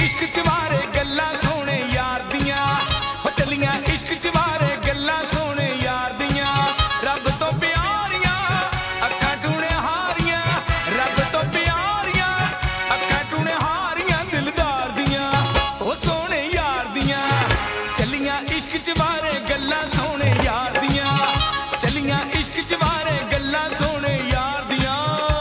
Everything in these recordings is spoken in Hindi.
इश्क च वारे गल्लां सोने यार दियां, हो चलियां इश्क च वारे गल्लां सोने यार दियां। रब तो प्यारियां अक्खां टूने हारियां, रब तो प्यारियां अक्खां टूने हारियां दिलदार दियां, ओ सोने यार दियां। चलियां इश्क च वारे गल्लां सोने यार दियां, चलियां इश्क च वारे गल्लां सोने यार दियां।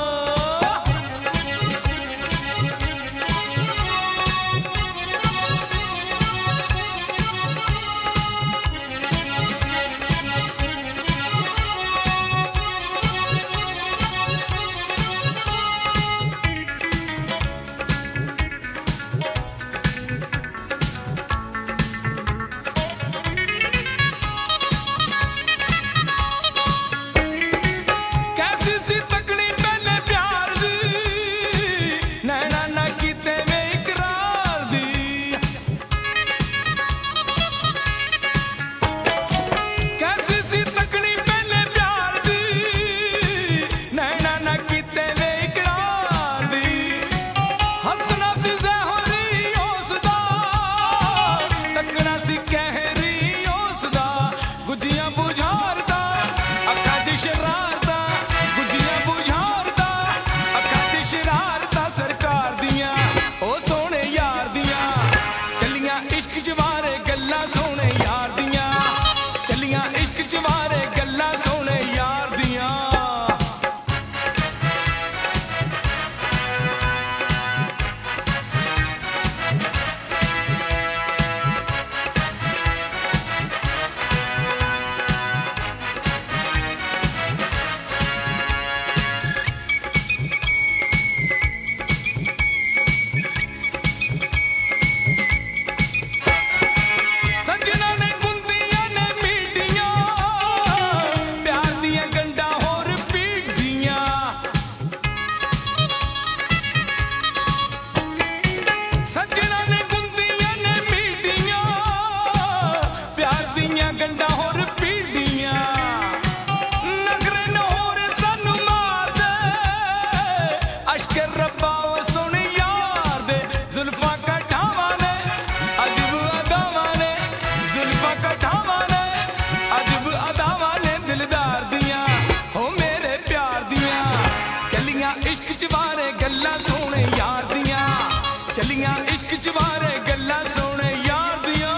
इश्क च वारे गल्लां सोने यार दियां, चलियां इश्क च वारे गल्लां सोने यार दियां। इश्क च वारे गल्लां सोने यार दियां, चलियां इश्क च वारे गल्लां सोने यार दियां।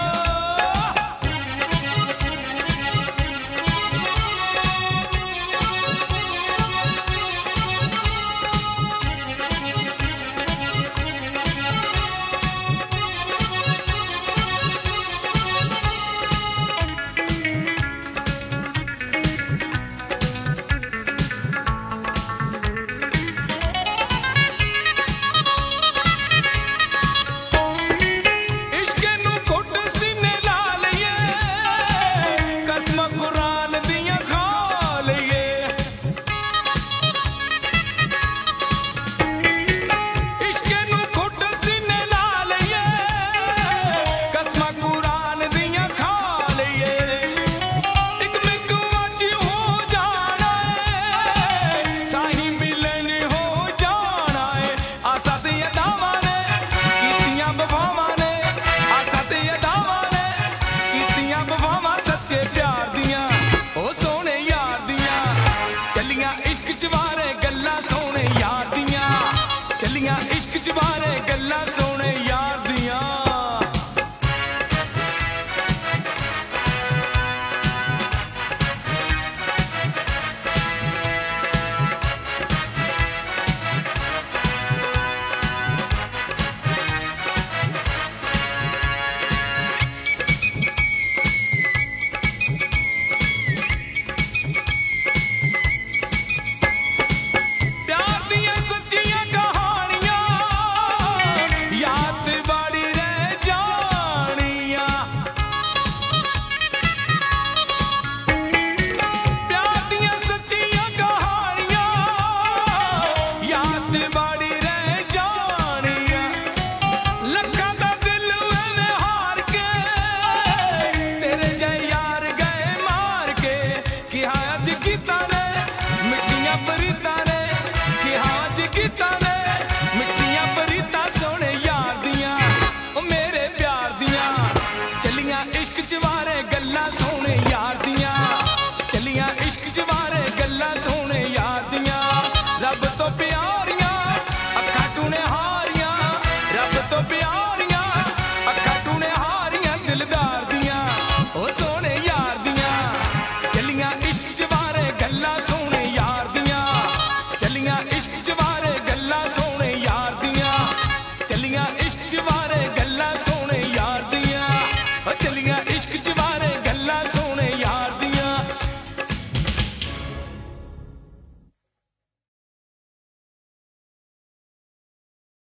इश्क च वारे गल्लां सोने।